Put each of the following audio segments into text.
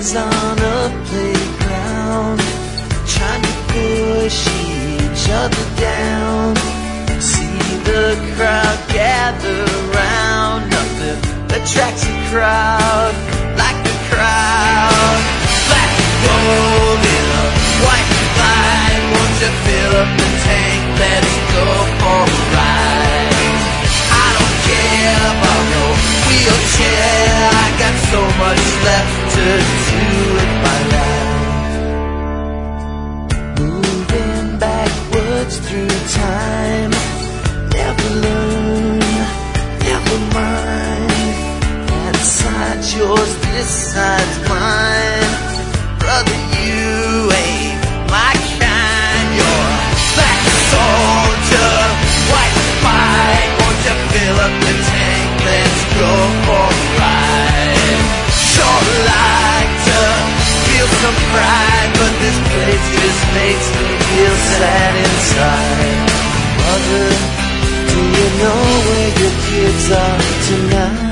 was on a playground, trying to push each other down. See the crowd gather round. Nothing attracts a crowd like the crowd. Black gold in a white line. Won't you fill up the tank? Let's go for a ride. I don't care about no wheelchair. I got so much left to do with my life. Moving backwards through time. Never learn, never mind. That side's yours, this side's mine. Brother, you ain't my kind. You're a black soldier, white fight. Won't you fill up the tank? Let's go for a ride. Sure like to feel some pride, but this place just makes me feel sad inside. Brother, do you know where your kids are tonight?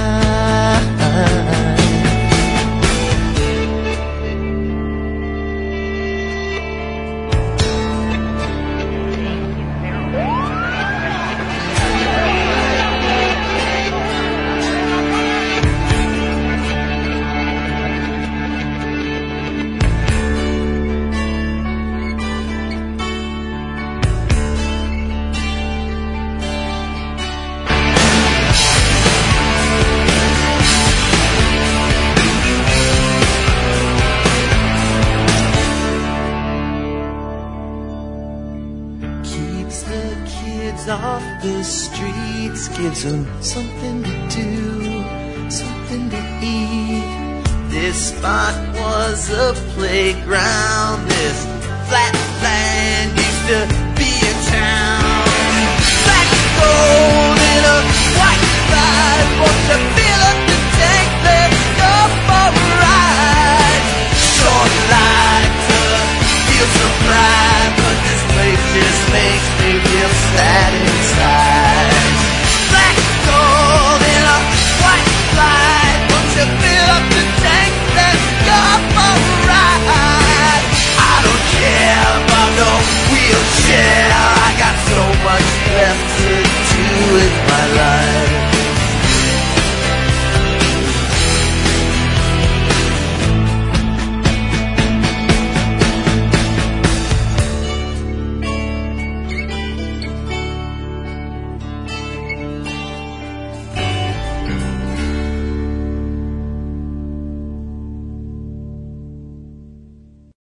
Off the streets, gives them something to do, something to eat. This spot was a playground. This flat land used to be a town. Black gold